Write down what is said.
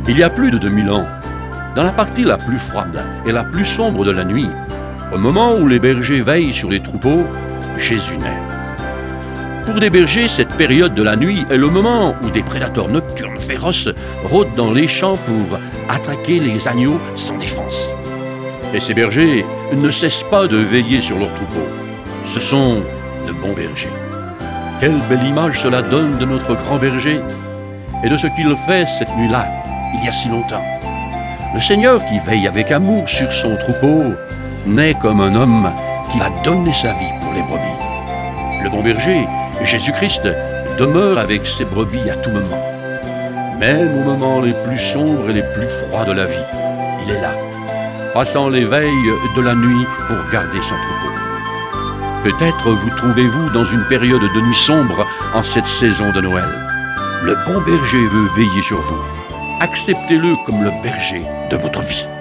Il y a plus de 2000 ans, dans la partie la plus froide et la plus sombre de la nuit, au moment où les bergers veillent sur les troupeaux, Jésus naît. Pour des bergers, cette période de la nuit est le moment où des prédateurs nocturnes féroces rôdent dans les champs pour attaquer les agneaux sans défense. Et ces bergers ne cessent pas de veiller sur leurs troupeaux. Ce sont de bons bergers. Quelle belle image cela donne de notre grand berger et de ce qu'il fait cette nuit-là, il y a si longtemps. Le Seigneur qui veille avec amour sur son troupeau naît comme un homme qui va donner sa vie pour les brebis. Le bon berger, Jésus-Christ, demeure avec ses brebis à tout moment. Même aux moments les plus sombres et les plus froids de la vie, il est là, passant les veilles de la nuit pour garder son troupeau. Peut-être vous trouvez-vous dans une période de nuit sombre en cette saison de Noël. Le bon berger veut veiller sur vous. Acceptez-le comme le berger de votre vie.